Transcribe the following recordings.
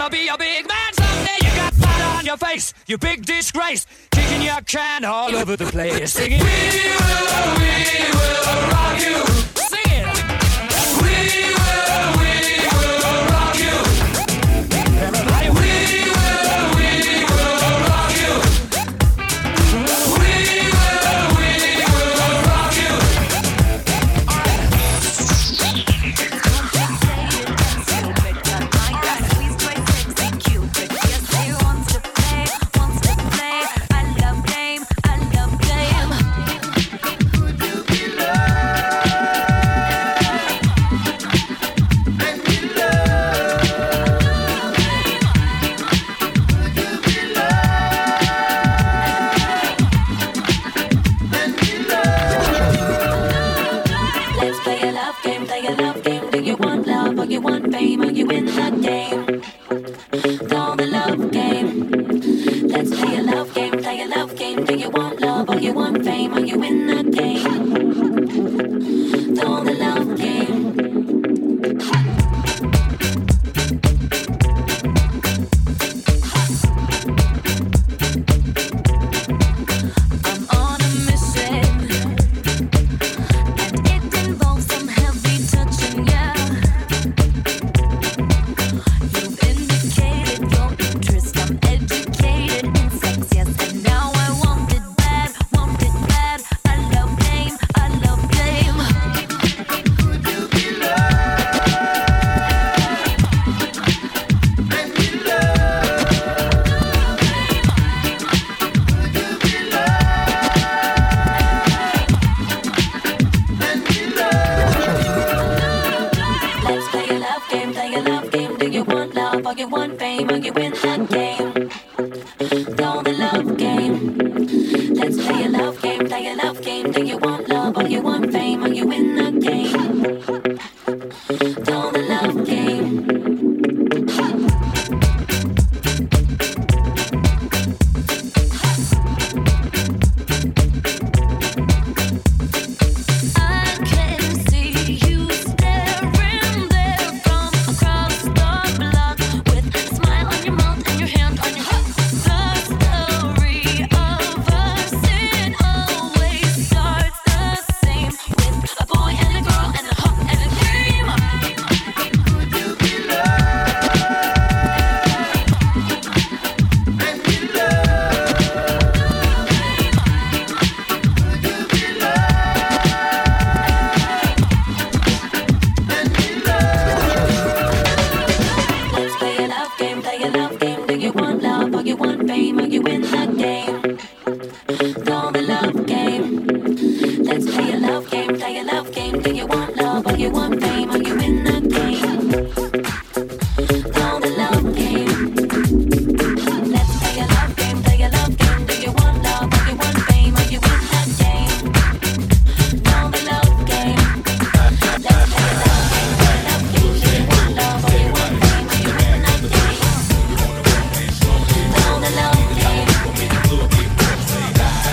wanna be a big man someday. You got mud on your face, you big disgrace, kicking your can all over the place, singing. We will rock you. Sing it. We will rock you. Everybody, we will rock you. We will rock you. You want fame, are you in the game? Call the love game. Let's play a love game, play a love game. Do you want love, or you want fame? Are you in the game? Call the love game.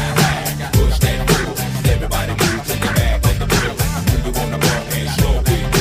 Everybody move to the back of the building. You wanna walk and slow it.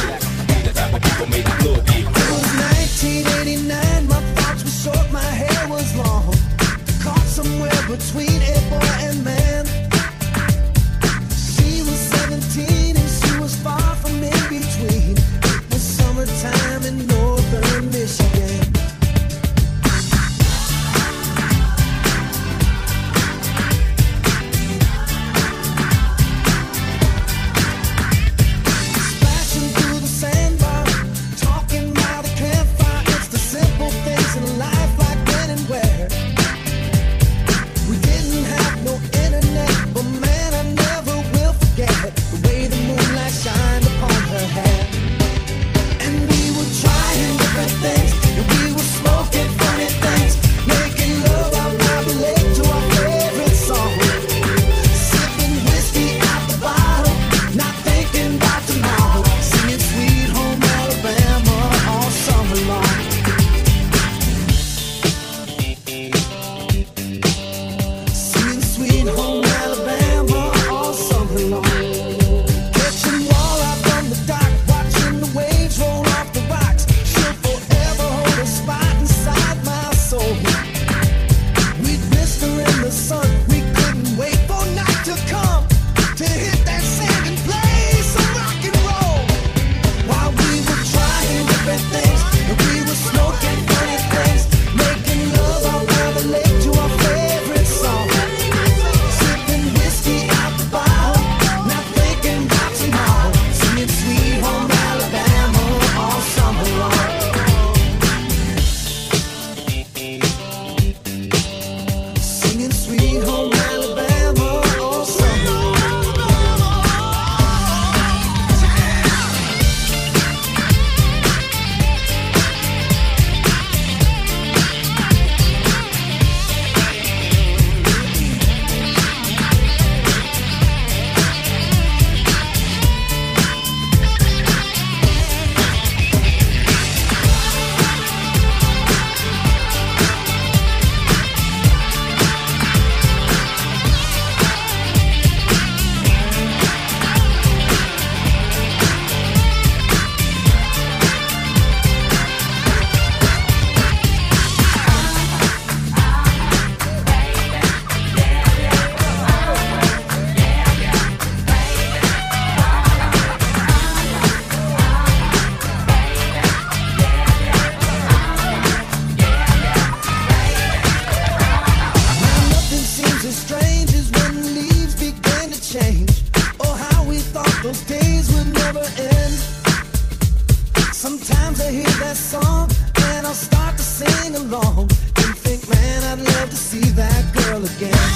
hear that song and I'll start to sing along and think, man, I'd love to see that girl again.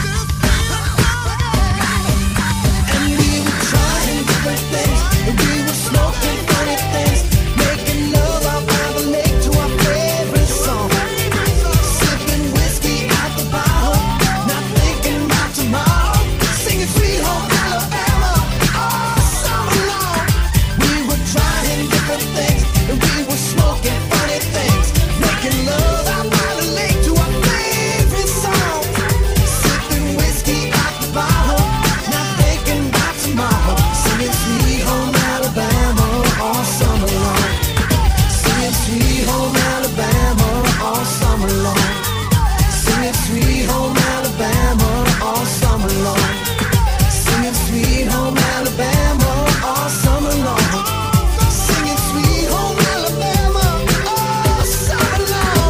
And we were trying different things, and we were smoking funny things, making love out by the lake to our favorite song, sipping whiskey out the bottle, not thinking about tomorrow, singing Sweet Home Alabama all summer long. We were trying different things, and we were smoking funny things, making love out by the lake to our favorite song, sipping whiskey out the bottle, not thinking about tomorrow, singing Sweet Home Alabama all summer long, singing Sweet Home Alabama all summer long, singing Sweet Home Alabama all summer long, singing Sweet Home Alabama all summer long, singing Sweet Home Alabama all summer long.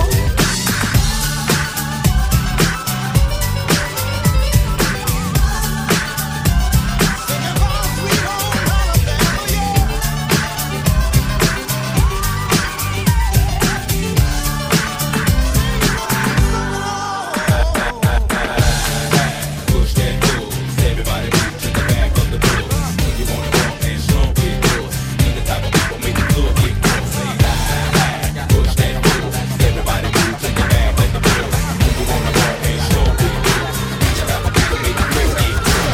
Push that booze, everybody move to the back of the booze. You wanna walk and slow it goes. You the type of people make the club get close. Say push that booze, everybody move to the back of the booze. You wanna walk and slow it goes. You the type of people make the club get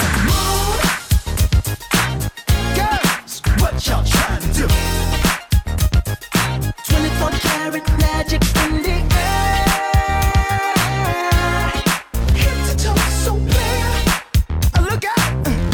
close. Girls, what y'all trying to do? 24 karat magic in the air, head to toe so clear. Look out!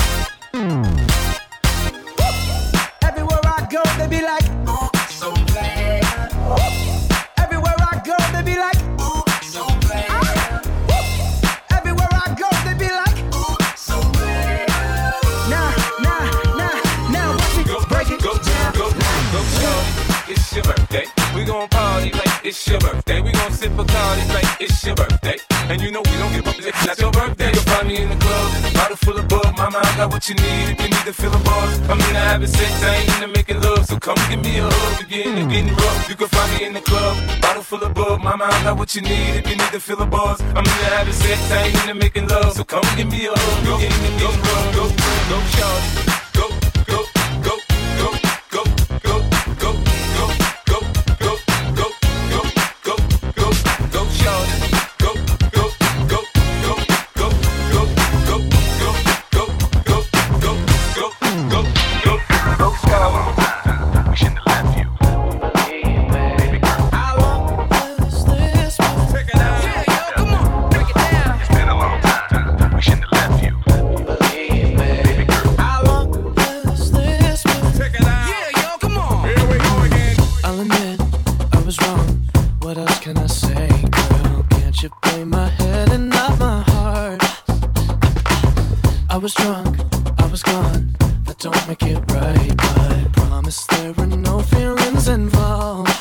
Everywhere I go, they be like, ooh, so clear. Everywhere I go, they be like, ooh, so clear. Everywhere I go, they be like, ooh, so clear. Nah, watch me break it Go, down. shorty, it's your birthday. We gon' party like it's your birthday. We gon' sip Bacardi like it's your birthday. And you know we don't give up if it's not your birthday. You'll find me in the club, bottle full of bug. Mama, I got what you need if you need to fill a buzz. I'm into having sex, I ain't into making love. So come give me a hug if you're into getting rough. You can find me in the club, bottle full of bug. Mama, I got what you need if you need to fill a buzz. I'm into having sex, I ain't into making love. So come give me a hug, go, getting rough. Go, shorty. Go, go, go, go, go, go, go, go, go, go, go, go, go, go, go, shorty. Go, go, go, go, go, go, go, go, go, go, go, go, go, go, shorty. We shouldn't have left you. How long was this? Check it out. Yeah, yo, come on, break it down. It's been a long time. We shouldn't have left you. How long was this? Check it out. Yeah, yo, come on. Here we go again. I'll admit I was wrong. What else can I say, girl? Can't you blame my head and not my heart? I was drunk, I was gone. That don't make it right, but promise there were no feelings involved.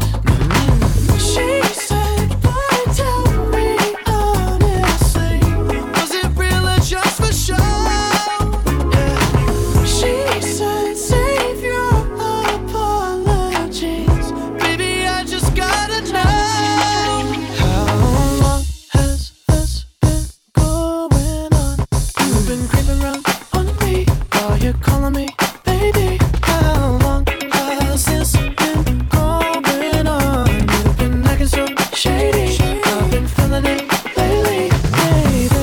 She said, boy, tell me honestly, was it real or just for show? Yeah. She said, save your apologies, baby, I just gotta know. How long has this been going on? You've been creeping around on me while you're calling me baby. How long has this been going on? You've been acting so shady, I've been feeling it lately, baby.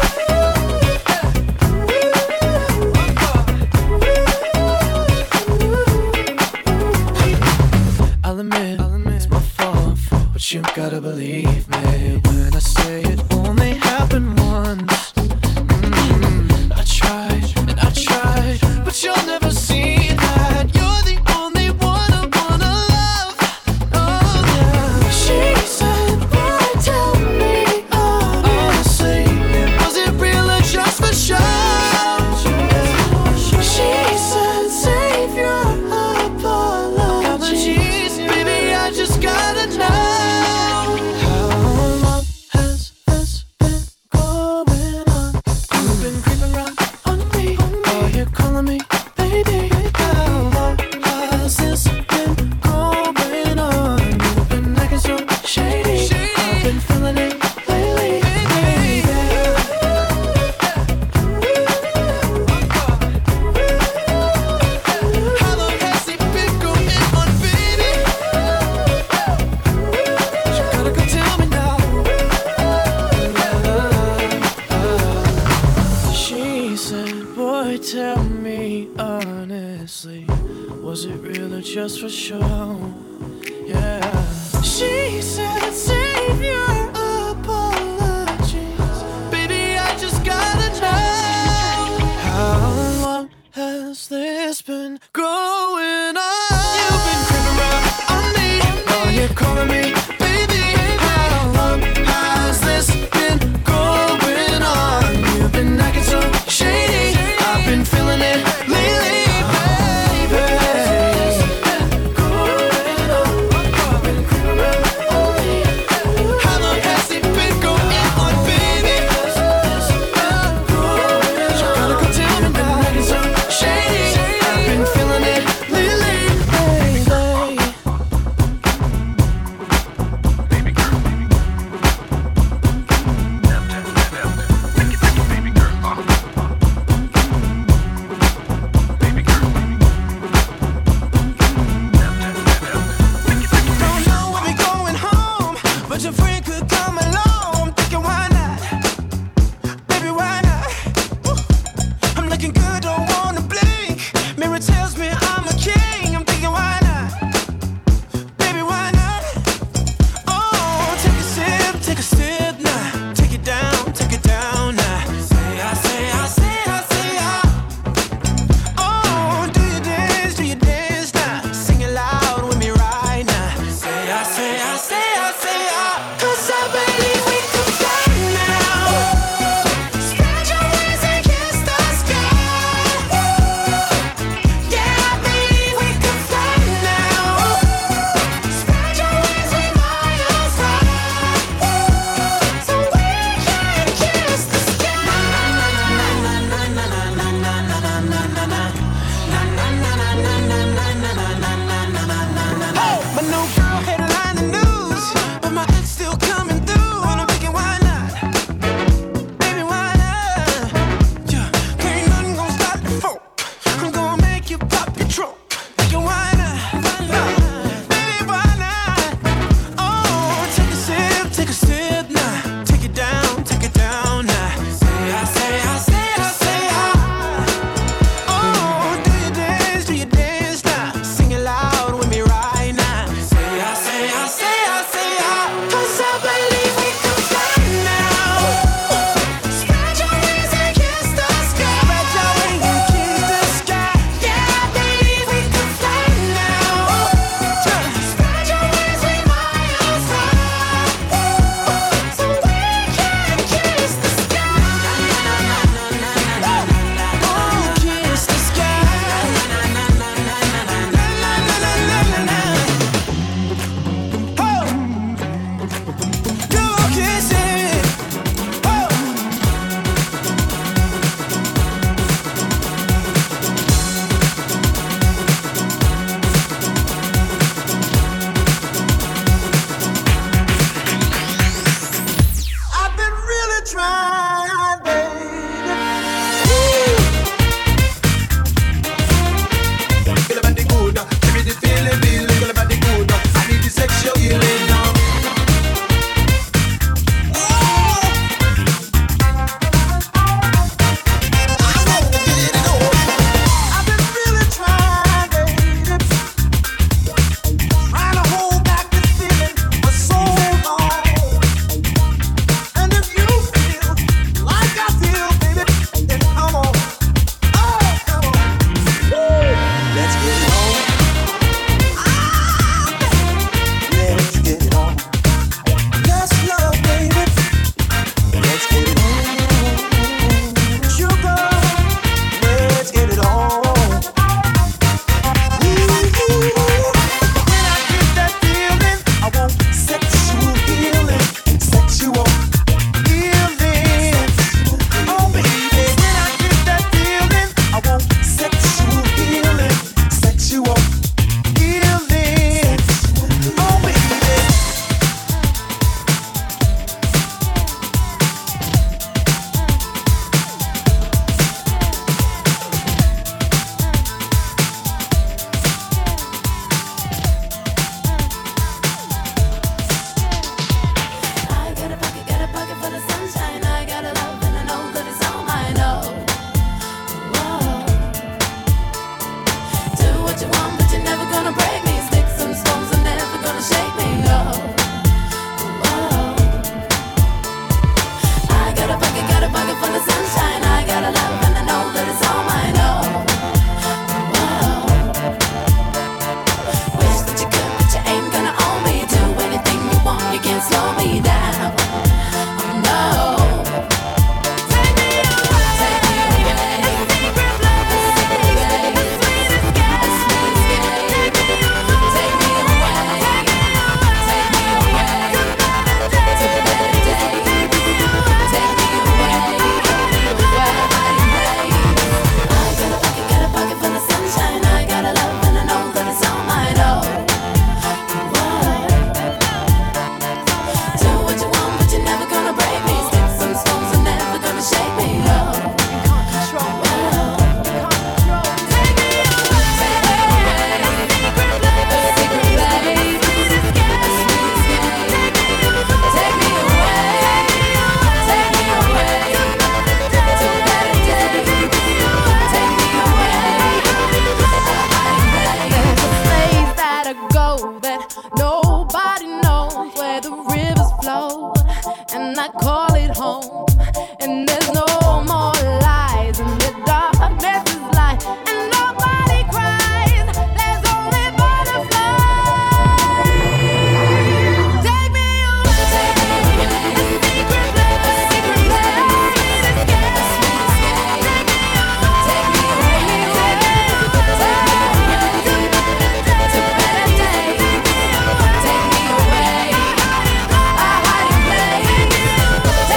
I'll admit it's my fault, but you gotta believe me when I say it only happened once. I tried and I tried, but you'll never see that. You're the only one I wanna love. Oh yeah. She said, boy, tell me honestly, was it real or just for show? She said, save your apologies, baby, I just gotta know. How long has this was it real or just for show? Yeah. She said, save your apologies. Baby, I just gotta know. How long has this been going on? You've been creeping around on me while you're calling me baby. How long has this been going on? You've been acting so shady. I've been feeling it lately, baby. Going on. You've been creeping around on me I call it home. And there's no more lies, and the darkness is light, and nobody cries. There's only butterflies. Take me away, a secret place, secret place, sweet escape. Take me away, to better days. Take me away, a hiding place.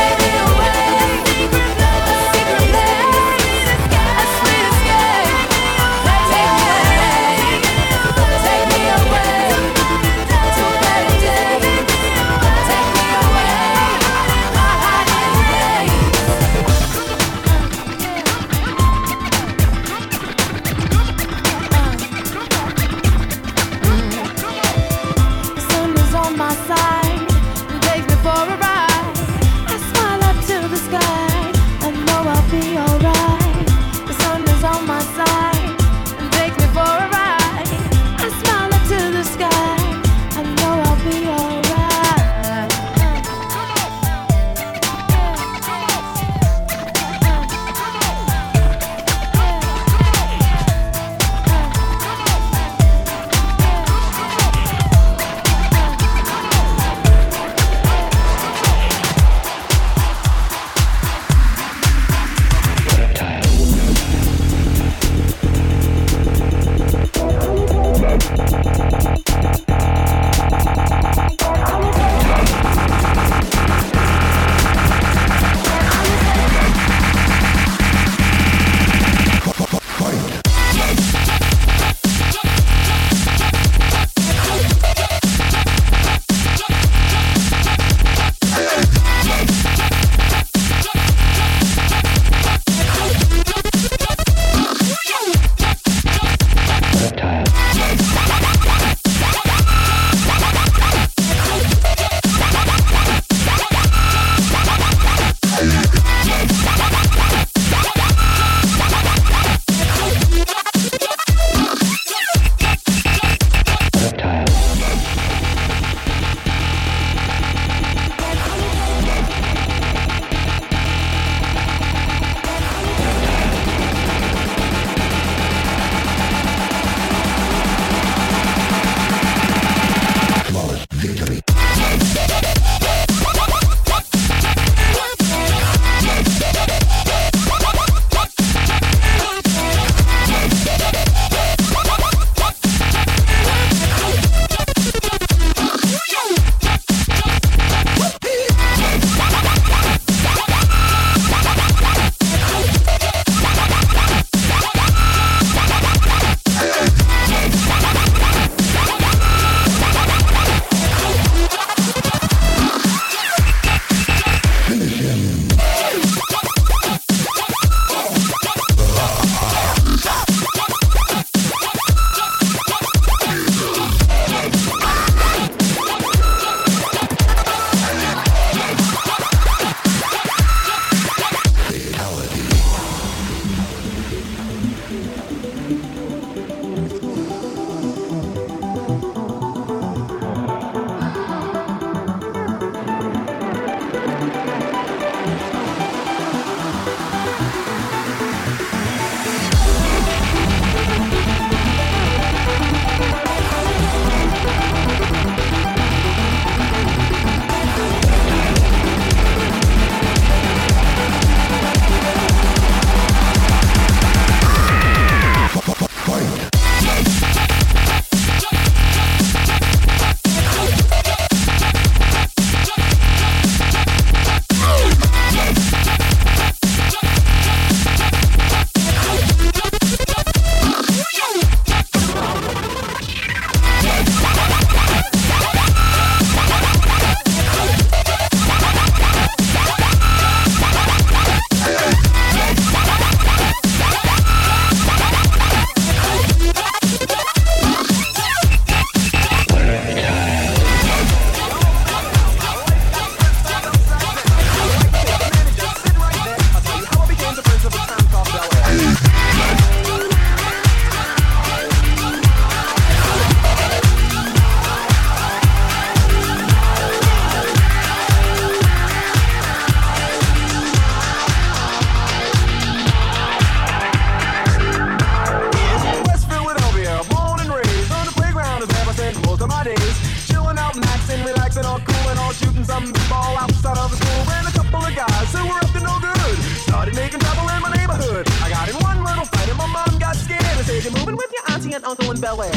uncle in Bel Air.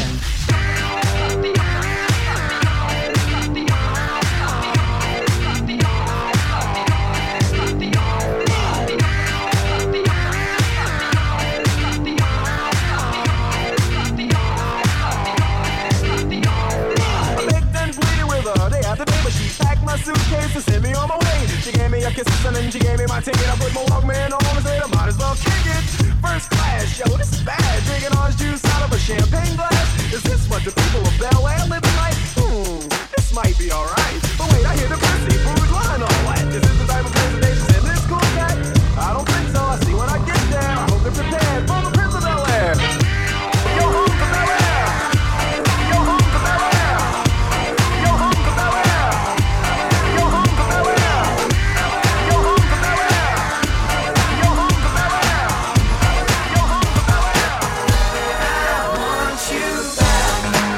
My suitcase to send me on my way. She gave me a kiss and then she gave me my ticket. I put my Walkman on and said I might as well kick it. First class, yo, this is bad. Drinking orange juice out of a champagne glass. Is this what the people of Bel Air living like? This might be alright. But wait, I hear the prissy food line all that. Is this the type of presentation in this cool cat? I don't think so. I see when I get there. I hope they're prepared for the Prince of Bel Air. Yo, home to Bel Air. Yo, home to Bel Air. Yo, home to Bel Air. I want you back.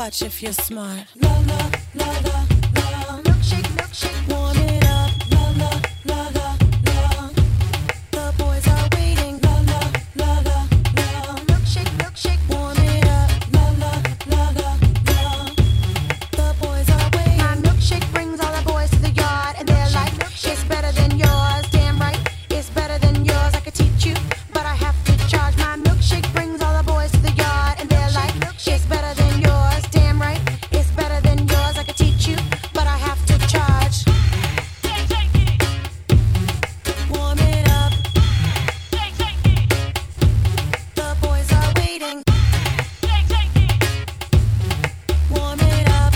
Watch if you're smart. La la la la la. Milkshake, milkshake, warm it up. La la la la la. The boys are waiting. La la la la la. Milkshake, milkshake, warm it up. La la la la la. The boys are waiting. My milkshake brings all the boys to the yard, and they're like, it's better than yours. Damn right, it's better than yours. I could teach you, but I have to charge. My milkshake brings all the boys to the yard, and they're like, it's better than yours. Damn right, it's better than yours. I could teach you, but I have to charge. Warm it up. The boys are waiting. Warm it up.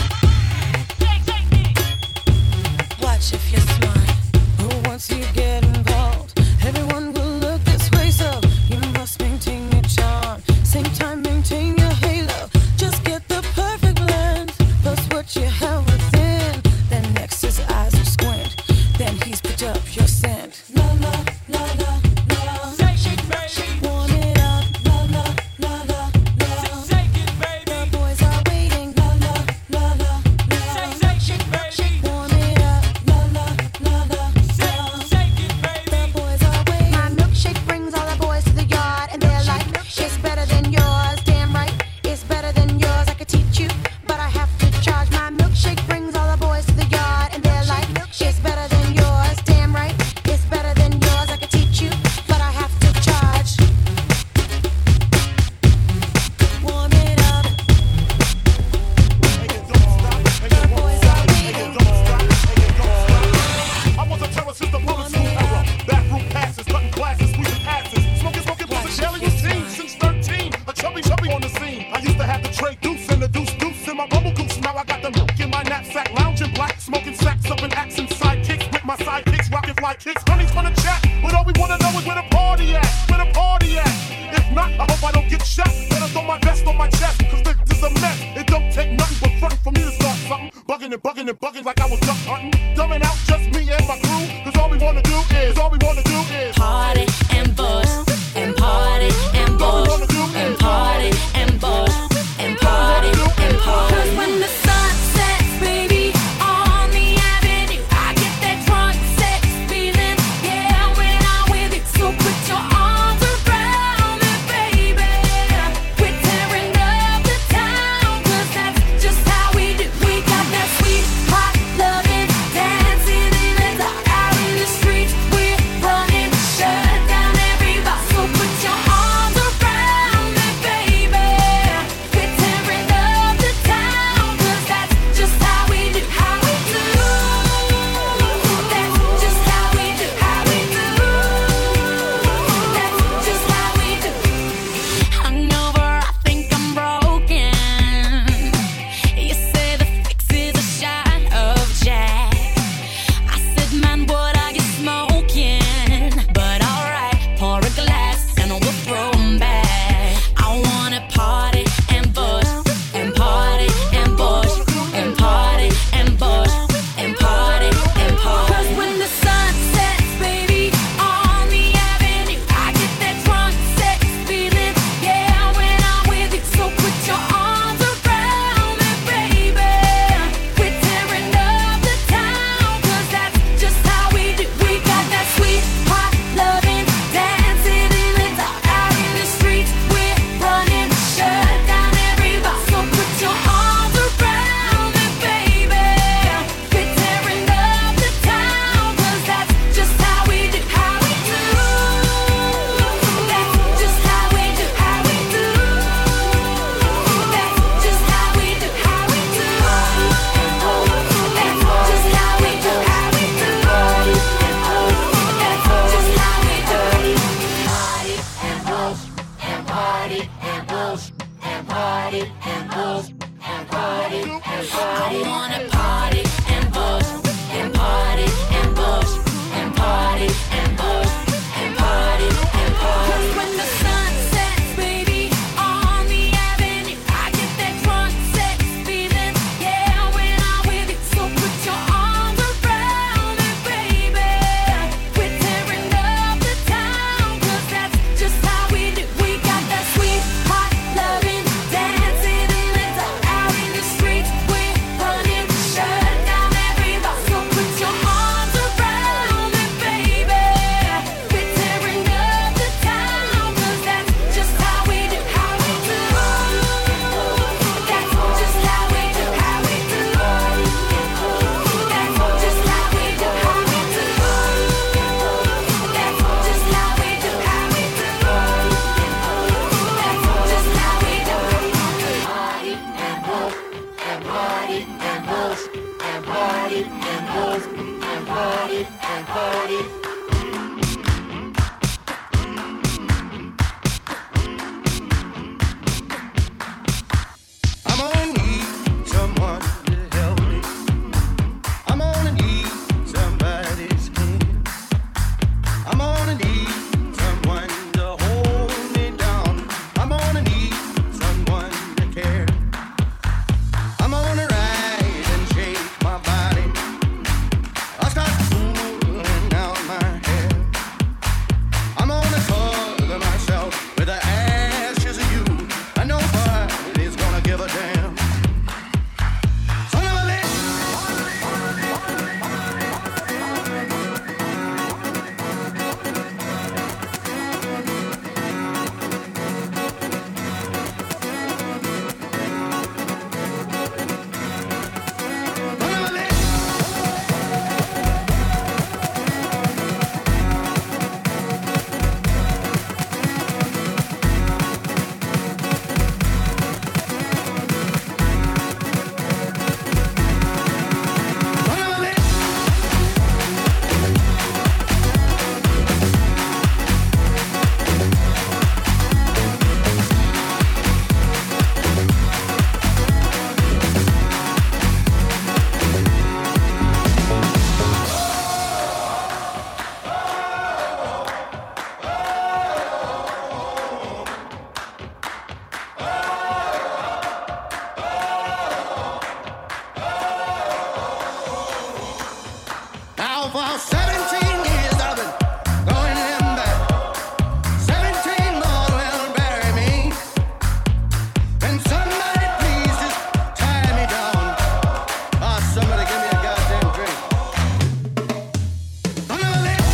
Watch if you're smart. Oh, once you get involved, everyone will look this way, so you must maintain your charm. Same time, maintain your halo. Just get the perfect blend. Plus what you have within. Then next his eyes will squint. Then he's picked up your scent. La la la la la. Shake it, baby. Warm it up. La la la la la. Shake it, baby. The boys are waiting. La la la la la. Shake, baby. Warm it up. La la la la la. Shake it, baby. The boys are waiting. My milkshake brings all the boys to the yard, and they're like, it's better than yours. Damn right, it's better than yours. I could teach you, but I have to charge. My milkshake brings all the boys to the yard, and they're like, it's better than yours. Damn right, it's better than yours. I could teach you, but I have to charge. Warm it up. The boys are waiting. I was a terror since the public school era. Bathroom passes, cutting classes, squeezing asses. Smoking was a daily routine since 13. A chubby on the scene. I used to have the tray deuce and the deuce in my bubble goose. Now I got the milk in my knapsack, lounging black, smoking sacks up in accent sidekicks with my sidekicks, rocking fly kicks. Honey's wanna chat, but all we wanna know is where the party at. Where the party at? If not, I hope I don't get shot. Better throw my vest on my chest, cause this is a mess. It don't take nothing but front for me to start something. Bugging like I was duck hunting. Dumbing out just me and my crew, cause all we wanna do is Party and buzz, and party and buzz, and party and buzz, and party and buzz. 'Cause when the sun sets, baby, on the avenue, I get that drunk sex feeling. Yeah, when I'm with you, so put your arms around me, baby. We're tearing up the town, 'cause that's just how we do. We got that sweet, hot loving, dancing in the dark, out in the streets. We're running, shut down everybody. So put your arms around me, baby. We're tearing up the town, 'cause that's just how we do. How we do. That's just how we do. How we do. That's just how we do. Hungover, I think I'm broken. You say the fix is a shot of Jack. I said, man, what are you smoking? But alright, pour a glass and we'll throw 'em back. I wanna party and buzz, and party and buzz, and party and buzz, and party and buzz. 'Cause when the sun sets, baby, on the avenue, I get that drunk sex feeling. Yeah, when I'm with you, so put your arms around me, baby. We're tearing up the town, 'cause that's just how we do. We got that sweet, hot loving, dancing in the dark, out in the streets. We're running, shut down everybody. So put your arms around me, baby. We're tearing up the town, 'cause that's just how we do. How we do. That's just how we do. How we do. That's just how we do. How we do. That's just how we do. How we do. That's just how we do. Party and buzz, and party and buzz, and party and buzz, and party and buzz. I wanna party and buzz, and party and buzz, and party and buzz, and party and buzz. 'Cause when the sun sets, baby, on the avenue, I get that drunk sex feeling. Yeah, when I'm with you, so put your arms around me, baby. We're tearing up the town, 'cause that's just how we do. We got that sweet, hot loving, dancing in the dark, out in the I'm gonna need someone to help me. I'm gonna need somebody's hand. I'm gonna need someone to hold me down. I'm gonna need someone to care. I'm gonna rise and shake my body. I'll start pulling out my hair. I'm gonna cover myself with the ashes of you. I know nobody's gonna give a damn. Son of a bitch. Son of a bitch. Son of a bitch. Now for 17 years I've been going in back. 17 more will bury me. And somebody please just tie me down. Ah, somebody give me a goddamn drink. Son of a bitch.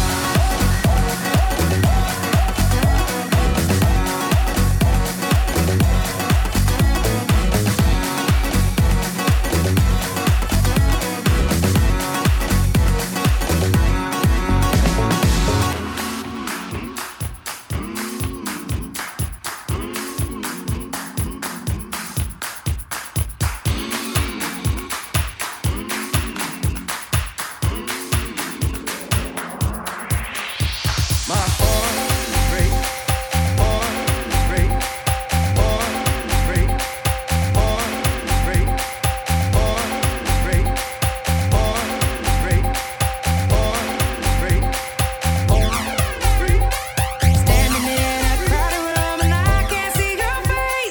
My heart is great, heart is great, heart is great, heart is great, heart is great, heart is great, heart is great, heart is great. Standing in that crowded room and I can't see your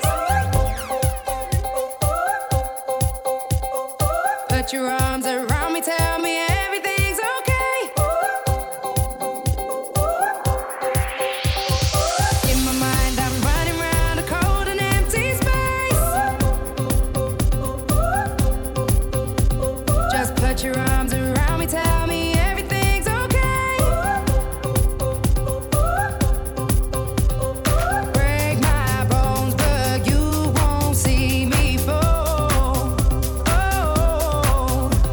face. Put your arms around me, tell me everything's okay. In my mind, I'm running round a cold and empty space. Just put your arms around me, tell me everything's okay. Break my bones, but you won't see me fall. Oh,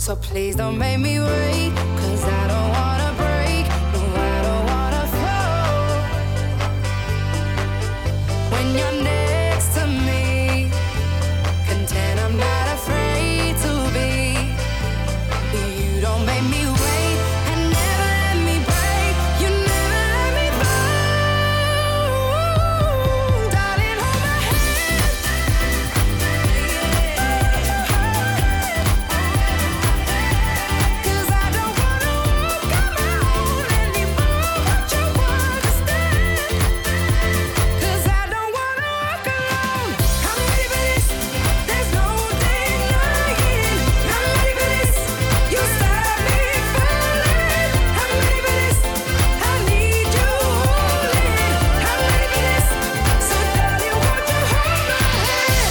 So please don't make me wait, 'cause I don't wanna break, no, I don't wanna fall. When you're next to me, content I'm not afraid to be. You don't make me wait and never let me break. You never let me fall. Darling, hold my hand. 'Cause I don't wanna walk alone anymore. But you understand. 'Cause I don't wanna walk alone. I'm ready for this. There's no denying. I'm ready for this. You start me falling. I'm ready for this. I need you holding. I'm ready for this. So darling, won't you hold my hand?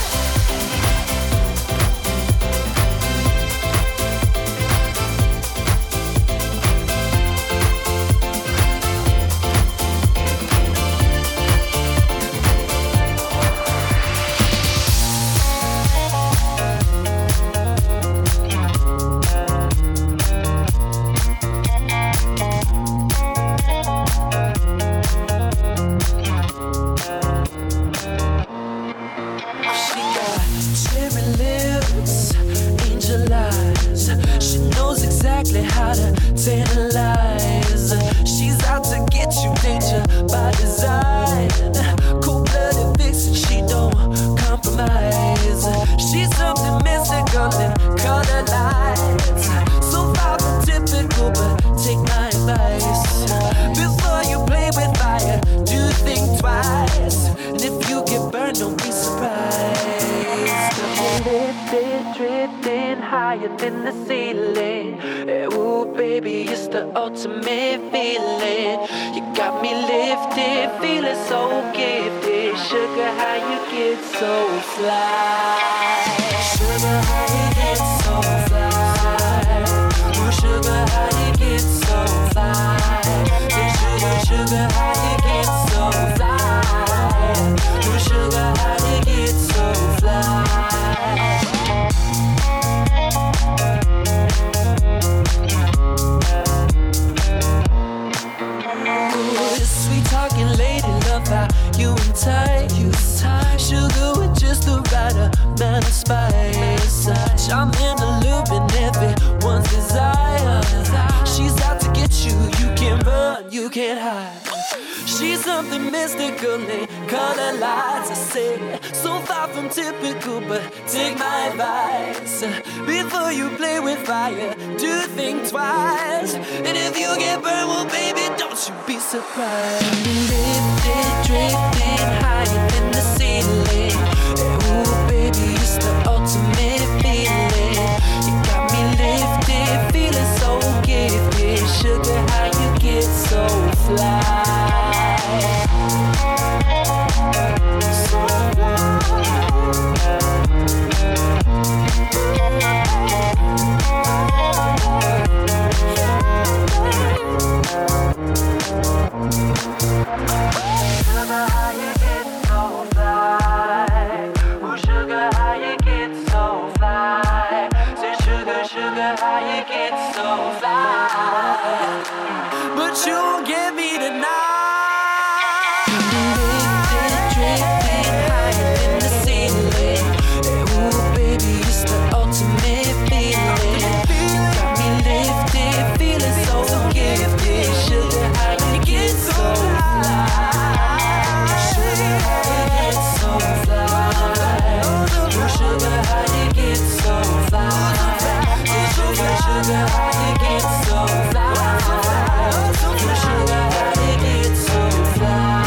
She got cherry lips, angel eyes. She knows exactly how to tantalize. She's out to get you, danger by design. Cold-blooded vixen, she don't compromise. She's something mystical in color lights. So far from typical, but take my advice. Before you play with fire, do think twice. And if you get burned, don't be surprised. Lifted, drifting higher than the ceiling. Ooh, baby, it's the ultimate feeling. You got me lifted, feeling so gifted. Sugar, how you get so fly? Sugar, how you get so fly? Ooh, sugar, how you get so fly? Hey, sugar, sugar, how you get so fly? Ooh, sugar, how you get so fly? Ooh, sweet talking lady, love how you entice. Sugar with just the right amount of spice. Charming, alluring, everyone's desire. She's out to get you, you can't run, you can't hide. She's something mystical in color lights. I say, so far from typical, but take my advice. Before you play with fire, do think twice. And if you get burned, well, baby, don't you be surprised. Lifted, drifting higher than the ceiling. Ooh, baby, it's the ultimate feeling. You got me lifted, feeling so gifted. Sugar, how you get so fly? So Sugar, how you get so fly? Ooh, sugar, how you get so fly? Say, sugar, sugar, how you get so fly? But you won't get me tonight. Lifted, drifting higher than the ceiling. Ooh, baby, it's the ultimate feeling. You got me lifted, feeling so gifted. Sugar, how you get so fly? Sugar, how you get so fly? Ooh, sugar, how you get so fly? Sugar, sugar, how you get so fly? Ooh, sugar, how you get so fly?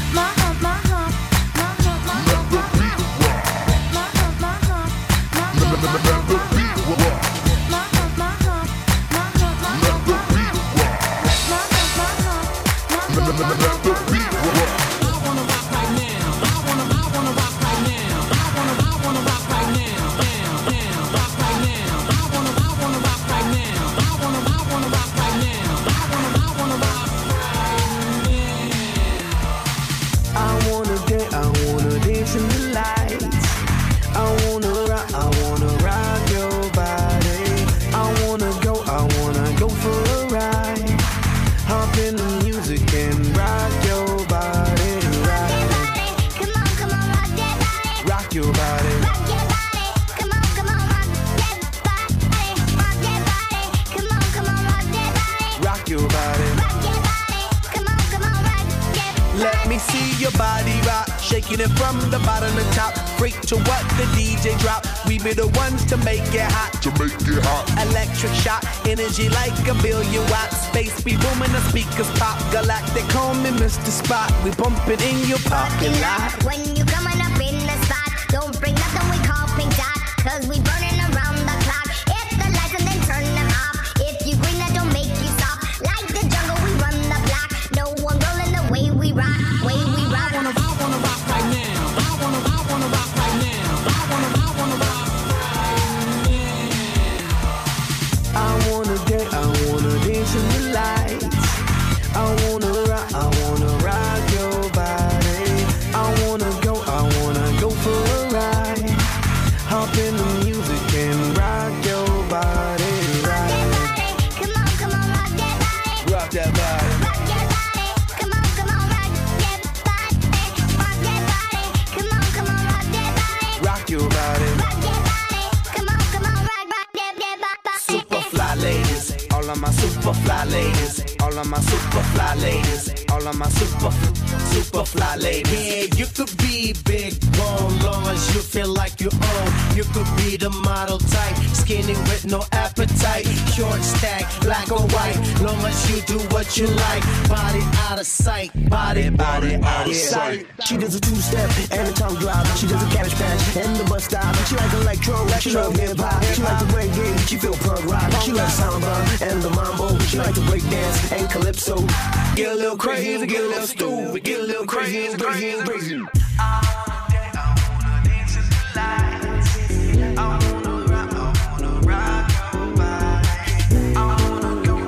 Shaking it from the bottom to top, freak to what the DJ drop. We be the ones to make it hot. To make it hot. Electric shock, energy like a billion watts. Space be booming, the speakers pop. Galactic, call me Mr. Spot. We bumping in your parking lot. When you coming up in the spot, don't bring nothing we call pink dot, cause we burning around the clock. Hit the lights and then turn them off. If you green, that don't make you stop. Like the jungle, we run the block. No one rolling the way we rock, way we rock. I wanna rock right now. I wanna rock right now. I wanna rock right now. I wanna dance in the lights. I wanna rock your body. I wanna go for a ride. Hop in the music and rock your body. Rock that body, come on, rock that body. Rock that body. Rock that body, come on, rock that body. Rock that body, come on, rock that body. Rock your body. Rock that body, come on, rock that body. Super fly ladies, all of my super fly ladies, all of my super fly ladies, all of my super fly ladies. Yeah, you could be big bone, long as you feel like you own. You could be the model type, skinny with no appetite, short stack, black or white, long as you do what you like. Body out of sight, body out of sight. She does a two-step and a tongue drop. She does a cabbage patch and the bus stop. She like electro, she love hip-hop. She like the reggae, she feel punk rock. She loves samba and the mambo. She like to break dance and calypso. Get a little crazy, get a little stupid, get a little crazy, crazy. I wanna dance in the lights. I wanna rock your body. I wanna go.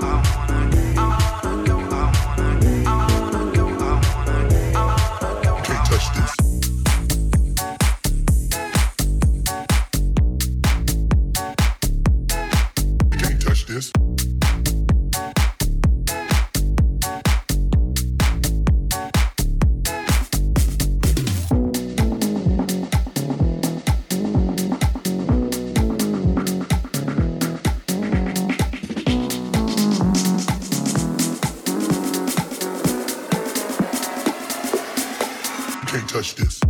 Can't touch this. Can't touch this. Can't touch this.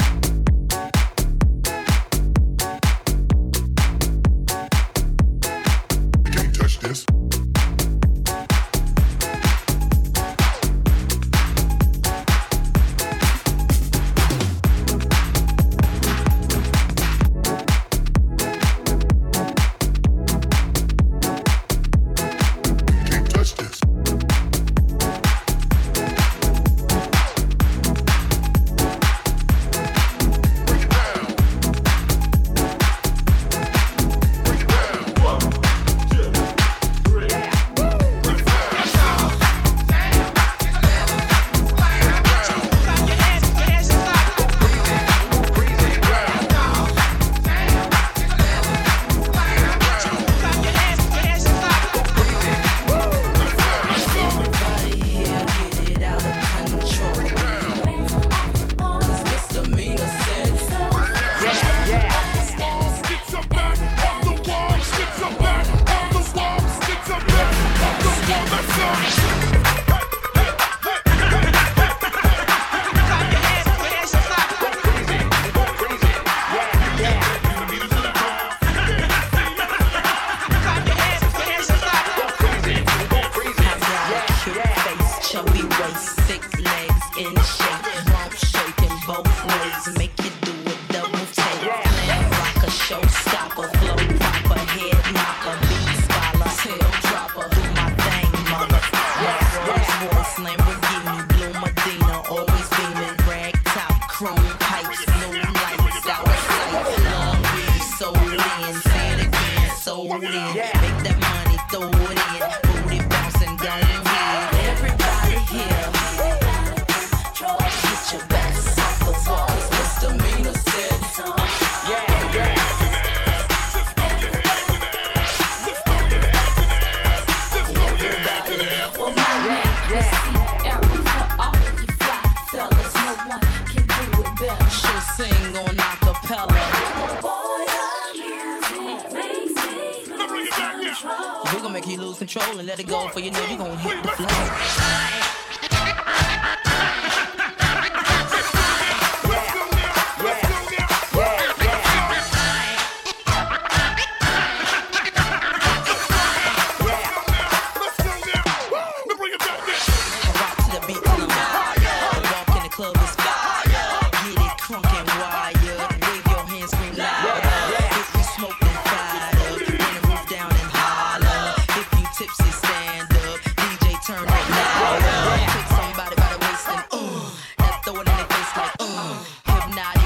Can't touch this. Can't touch this. both ways, make you do a double take. Glam rocker, showstopper, flow proper, head knocker, beat scholar, tail dropper, do my thing, mother. Rolls Royce, Lamborghini, Blue Medina, always beaming, rag top, chrome pipes, new lights outside. Long weed, sold in, say it again, sold in. Make that money, throw it in, booty bouncing, don't hit. Everybody here, get your backs off the walls. Misdemeanor said, she'll sing on acapella. We're gonna make you lose control and let it go, for you know you're gonna hit the floor. Hypnotic